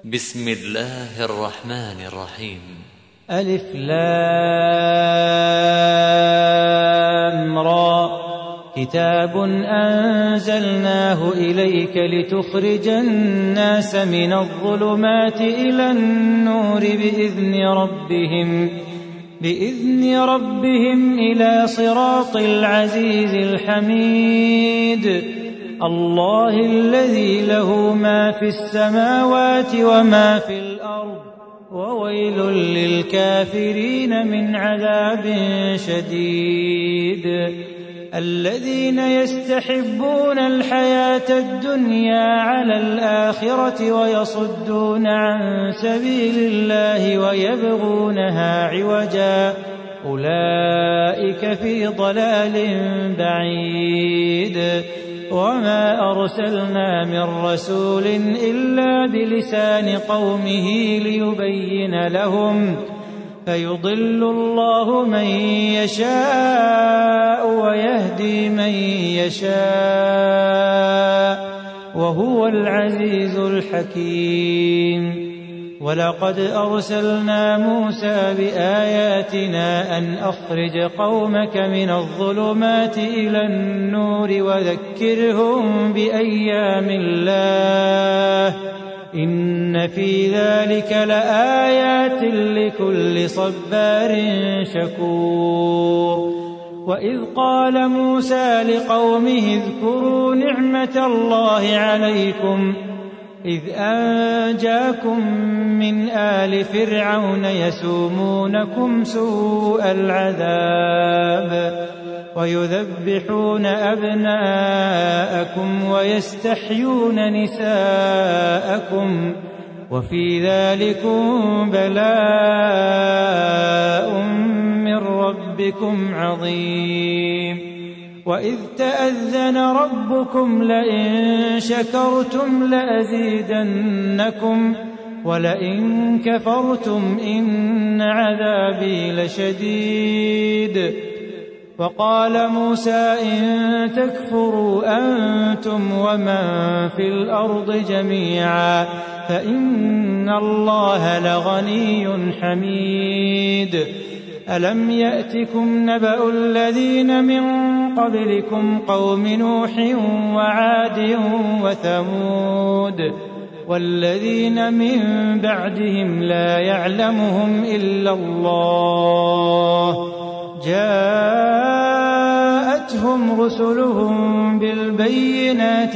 بسم الله الرحمن الرحيم. ألف لام را. كتاب أنزلناه إليك لتخرج الناس من الظلمات إلى النور بإذن ربهم إلى صراط العزيز الحميد. الله الذي له ما في السماوات وما في الأرض وويل للكافرين من عذاب شديد. الذين يستحبون الحياة الدنيا على الآخرة ويصدون عن سبيل الله ويبغونها عوجا أولئك في ضلال بعيد. وما أرسلنا من رسول إلا بلسان قومه ليبين لهم فيضل الله من يشاء ويهدي من يشاء وهو العزيز الحكيم. ولقد أرسلنا موسى بآياتنا أن أخرج قومك من الظلمات إلى النور وذكرهم بأيام الله إن في ذلك لآيات لكل صبار شكور. وإذ قال موسى لقومه اذكروا نعمة الله عليكم إذ أنجاكم من آل فرعون يسومونكم سوء العذاب ويذبحون أبناءكم ويستحيون نساءكم وفي ذلكم بلاء من ربكم عظيم. وإذ تأذن ربكم لئن شكرتم لأزيدنكم ولئن كفرتم إن عذابي لشديد. وقال موسى إن تكفروا أنتم ومن في الأرض جميعا فإن الله لغني حميد. ألم يأتكم نبأ الذين من قبلكم قوم نوح وعاد وثمود والذين من بعدهم لا يعلمهم إلا الله جاءتهم رسلهم بالبينات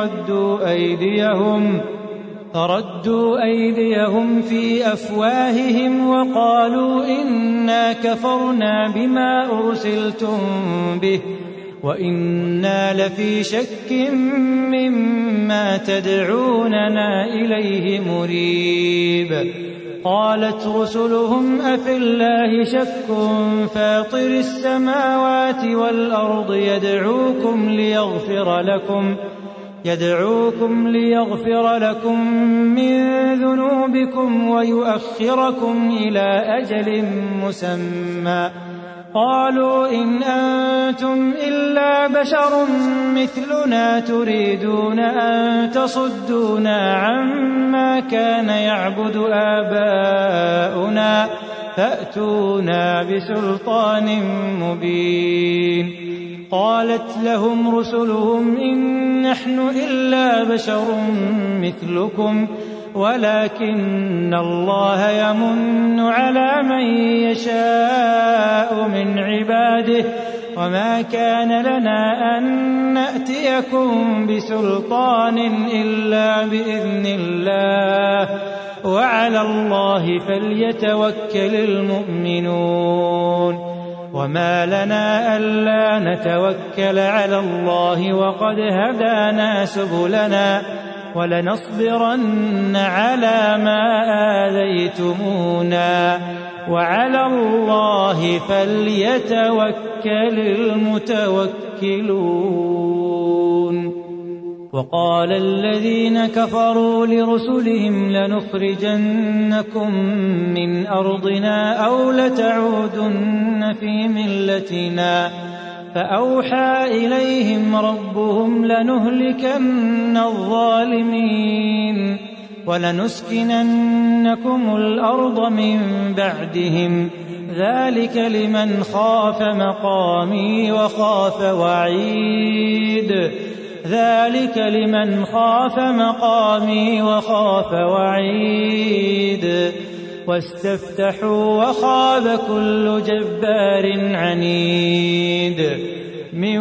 فردوا أيديهم في أفواههم وقالوا إنا كفرنا بما أرسلتم به وإنا لفي شك مما تدعوننا إليه مريب. قالت رسلهم أفي الله شك فاطر السماوات والأرض يدعوكم ليغفر لكم من ذنوبكم ويؤخركم إلى أجل مسمى. قالوا إن أنتم إلا بشر مثلنا تريدون أن تصدونا عما كان يعبد آباؤنا فأتونا بسلطان مبين. قالت لهم رسلهم إن نحن إلا بشر مثلكم ولكن الله يمن على من يشاء من عباده وما كان لنا أن نأتيكم بسلطان إلا بإذن الله وعلى الله فليتوكل المؤمنون. وما لنا ألا نتوكل على الله وقد هدانا سبلنا ولنصبرن على ما آذيتمونا وعلى الله فليتوكل المتوكلون. وقال الذين كفروا لرسلهم لنخرجنكم من أرضنا أو لتعودن في ملتنا فأوحى إليهم ربهم لنهلكن الظالمين ولنسكننكم الأرض من بعدهم ذلك لمن خاف مقامي وخاف وعيد ذلك لمن خاف مقامي وخاف وعيد واستفتحوا وخاب كل جبار عنيد من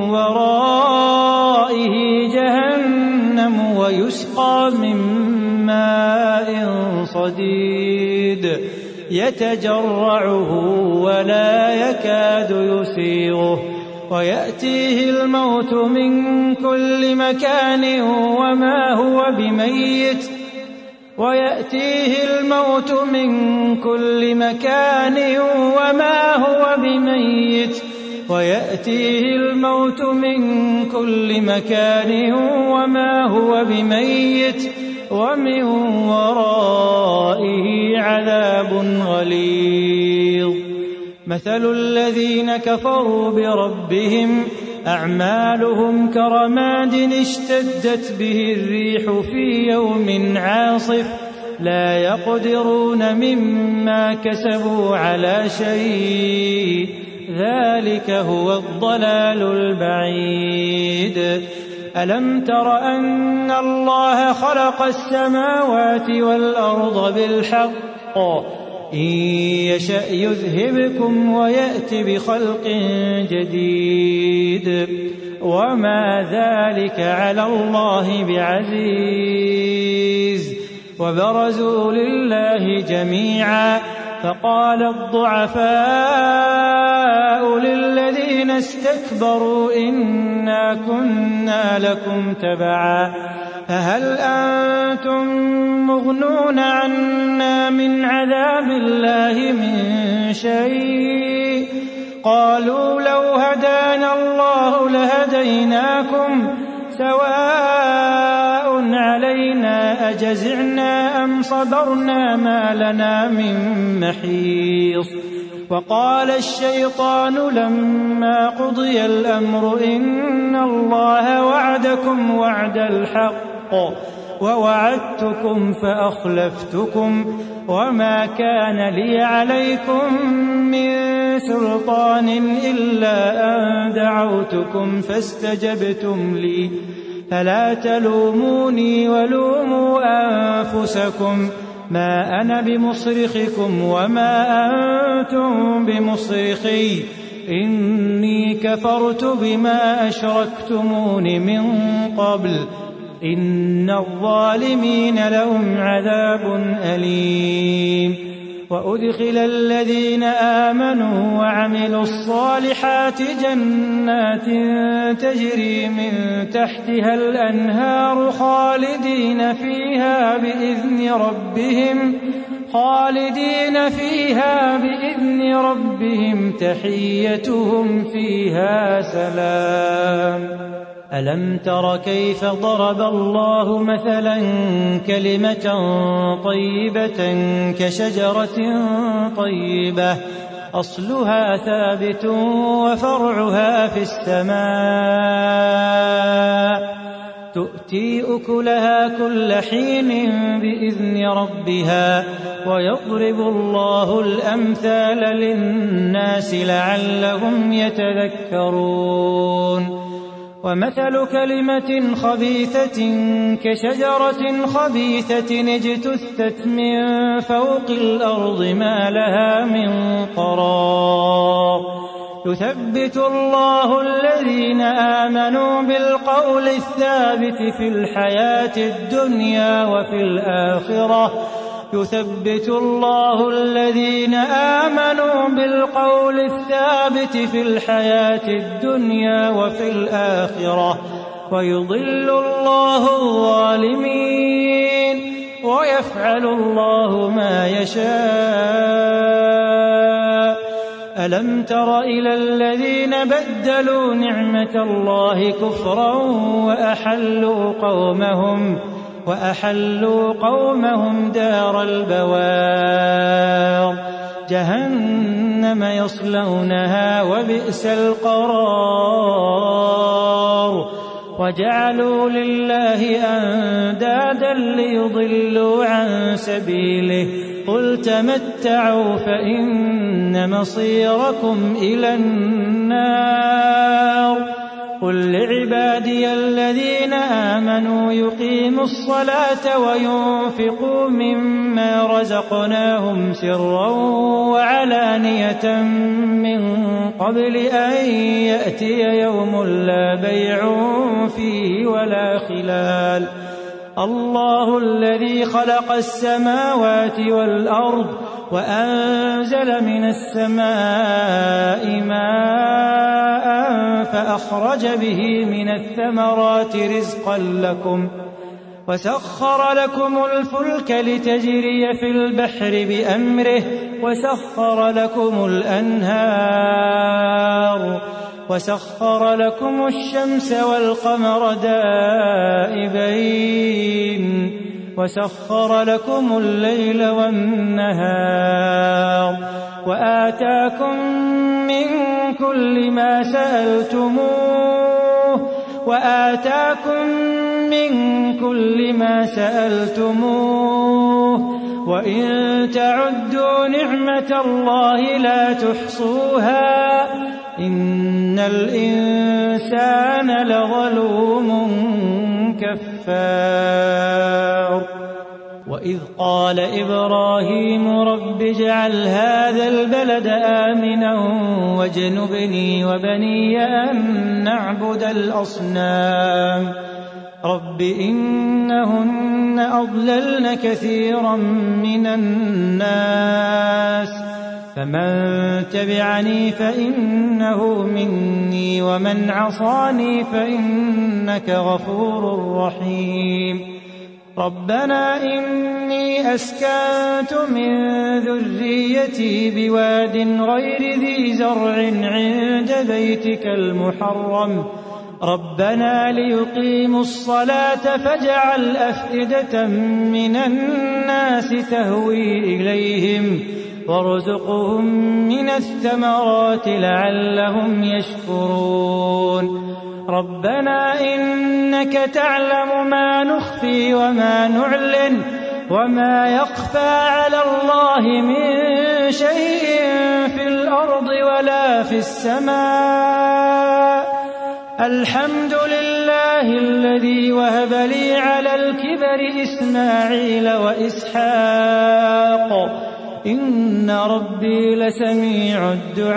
ورائه جهنم ويسقى من ماء صديد يتجرعه ولا يكاد يسيغه ويأتيه الموت من كل مكان وما هو بميت ومن ورائه عذاب غليظ مثل الذين كفروا بربهم أعمالهم كرماد اشتدت به الريح في يوم عاصف لا يقدرون مما كسبوا على شيء ذلك هو الضلال البعيد ألم تر أن الله خلق السماوات والأرض بالحق إن يشأ يذهبكم ويأت بخلق جديد وما ذلك على الله بعزيز وبرزوا لله جميعا فقال الضعفاء للذين استكبروا إنا كنا لكم تبعا فهل أنتم مغنون عنا من عذاب الله من شيء قالوا لو هدانا الله لهديناكم سواء علينا أجزعنا أم صبرنا ما لنا من محيص وقال الشيطان لما قضي الأمر إن الله وعدكم وعد الحق ووعدتكم فأخلفتكم وما كان لي عليكم من سلطان إلا أن دعوتكم فاستجبتم لي فلا تلوموني ولوموا أنفسكم ما أنا بمصرخكم وما أنتم بمصرخي إني كفرت بما أشركتمون من قبل إن الظالمين لهم عذاب أليم وأدخل الذين آمنوا وعملوا الصالحات جنات تجري من تحتها الأنهار خالدين فيها بإذن ربهم تحيتهم فيها سلام ألم تر كيف ضرب الله مثلا كلمة طيبة كشجرة طيبة أصلها ثابت وفرعها في السماء تؤتي أكلها كل حين بإذن ربها ويضرب الله الأمثال للناس لعلهم يتذكرون ومثل كلمة خبيثة كشجرة خبيثة اجتثت من فوق الأرض ما لها من قرار يثبت الله الذين آمنوا بالقول الثابت في الحياة الدنيا وفي الآخرة يثبت الله الذين آمنوا بالقول الثابت في الحياة الدنيا وفي الآخرة ويضل الله الظالمين ويفعل الله ما يشاء ألم تر إلى الذين بدلوا نعمة الله كفرا وأحلوا قومهم دار البوار جهنم يصلونها وبئس القرار وجعلوا لله أندادا ليضلوا عن سبيله قل تمتعوا فإن مصيركم إلى النار قل لعبادي الذين آمنوا يقيموا الصلاة وينفقوا مما رزقناهم سرا وعلانية من قبل أن يأتي يوم لا بيع فيه ولا خلال الله الذي خلق السماوات والأرض وأنزل من السماء ماء فأخرج به من الثمرات رزقا لكم وسخر لكم الفلك لتجري في البحر بأمره وسخر لكم الأنهار وسخر لكم الشمس والقمر دائبين وسخر لكم الليل والنهار وآتاكم من كل ما سألتموه وإن تعدوا نعمة الله لا تحصوها إن الإنسان لظلوم كفار وإذ قال إبراهيم رب اجعل هذا البلد آمنا واجنبني وبني أن نعبد الأصنام رب إنهن أضللن كثيرا من الناس فمن تبعني فإنه مني ومن عصاني فإنك غفور رحيم ربنا إني أسكنت من ذريتي بواد غير ذي زرع عند بيتك المحرم ربنا ليقيموا الصلاة فاجعل أفئدة من الناس تهوي إليهم وارزقهم من الثمرات لعلهم يشكرون ربنا إنك تعلم ما نخفي وما نعلن وما يخفى على الله من شيء في الأرض ولا في السماء الحمد لله الذي وهب لي على الكبر إسماعيل وإسحاق إن ربي لسميع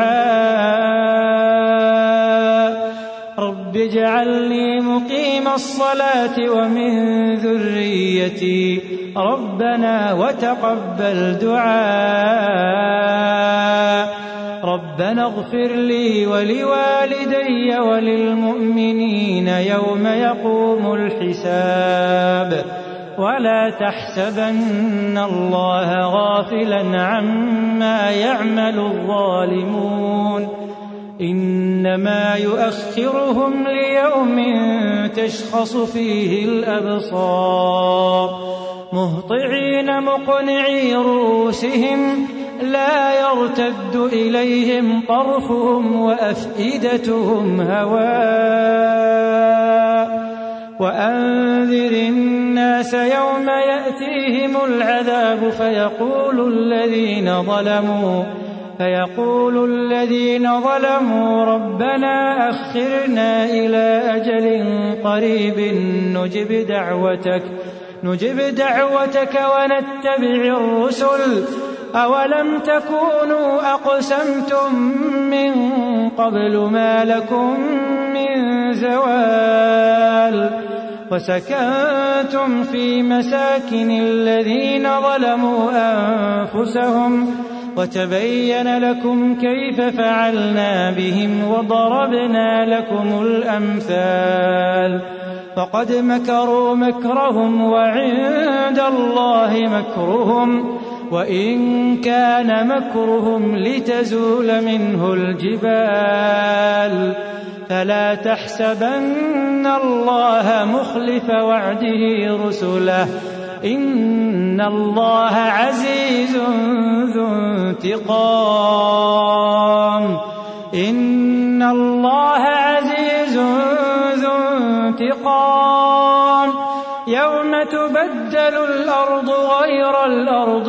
الدعاء رب اجعلني مقيم الصلاة ومن ذريتي ربنا وتقبل دعاء ربنا اغفر لي ولوالدي وللمؤمنين يوم يقوم الحساب ولا تحسبن الله غافلا عما يعمل الظالمون إنما يؤخرهم ليوم تشخص فيه الأبصار مهطعين مقنعي رؤوسهم لا يرتد إليهم طرفهم وأفئدتهم هواء وأنذر الناس يوم يأتيهم العذاب فيقول الذين ظلموا ربنا أخرنا إلى أجل قريب نجب دعوتك ونتبع الرسل أولم تكونوا أقسمتم من قبل ما لكم من زوال وسكنتم في مساكن الذين ظلموا أنفسهم وتبين لكم كيف فعلنا بهم وضربنا لكم الأمثال فقد مكروا مكرهم وعند الله مكرهم وإن كان مكرهم لتزول منه الجبال فلا تحسبن الله مخلف وعده رسله إن الله عزيز ذو انتقام الأرض غير الأرض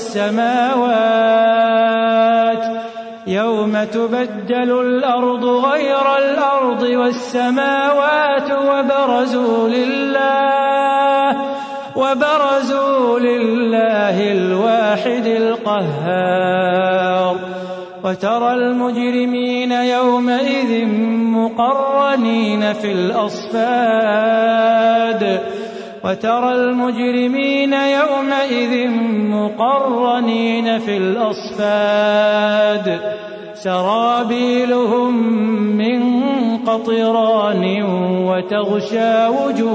والسماوات يوم تبدل الأرض غير الأرض والسماوات وبرزوا لله الواحد القهار وترى المجرمين يومئذ مقرنين في الأصفاد سرابيلهم من قطران وتغشى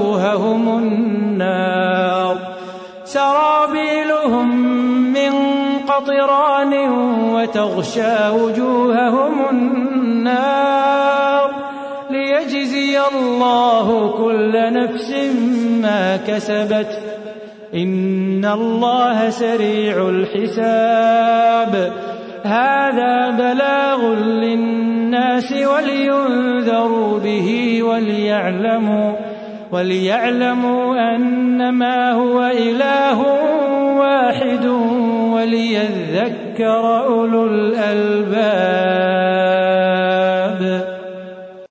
وجوههم النار ليجزي الله كل نفس ما كسبت إن الله سريع الحساب هذا بلاغ للناس ولينذروا به وليعلموا أنما هو إله واحد وليذكر أولو الألباب.